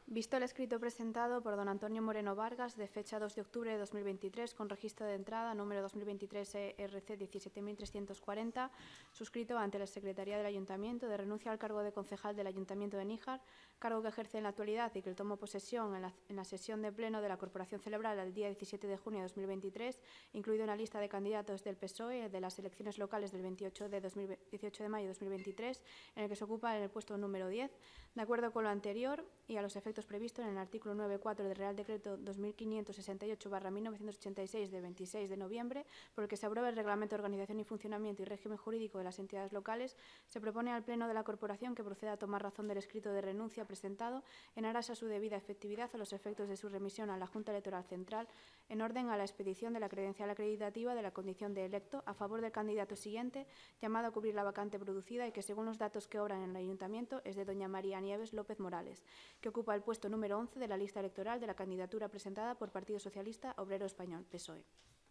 Visto el escrito presentado por don Antonio Moreno Vargas, de fecha 2 de octubre de 2023, con registro de entrada número 2023 ERC 17.340, suscrito ante la Secretaría del Ayuntamiento, de renuncia al cargo de concejal del Ayuntamiento de Níjar, cargo que ejerce en la actualidad y que él tomó posesión en la sesión de pleno de la Corporación celebrada el día 17 de junio de 2023, incluido en la lista de candidatos del PSOE de las elecciones locales del 18 de mayo de 2023, en el que se ocupa en el puesto número 10, de acuerdo con lo anterior y a los efectos previsto en el artículo 9.4 del Real Decreto 2568/1986 de 26 de noviembre, por el que se aprueba el Reglamento de Organización y Funcionamiento y Régimen Jurídico de las Entidades Locales, se propone al Pleno de la Corporación que proceda a tomar razón del escrito de renuncia presentado en aras a su debida efectividad a los efectos de su remisión a la Junta Electoral Central en orden a la expedición de la credencial acreditativa de la condición de electo a favor del candidato siguiente llamado a cubrir la vacante producida y que, según los datos que obran en el Ayuntamiento, es de doña María Nieves López Morales, que ocupa el puesto número 11 de la lista electoral de la candidatura presentada por Partido Socialista Obrero Español, PSOE.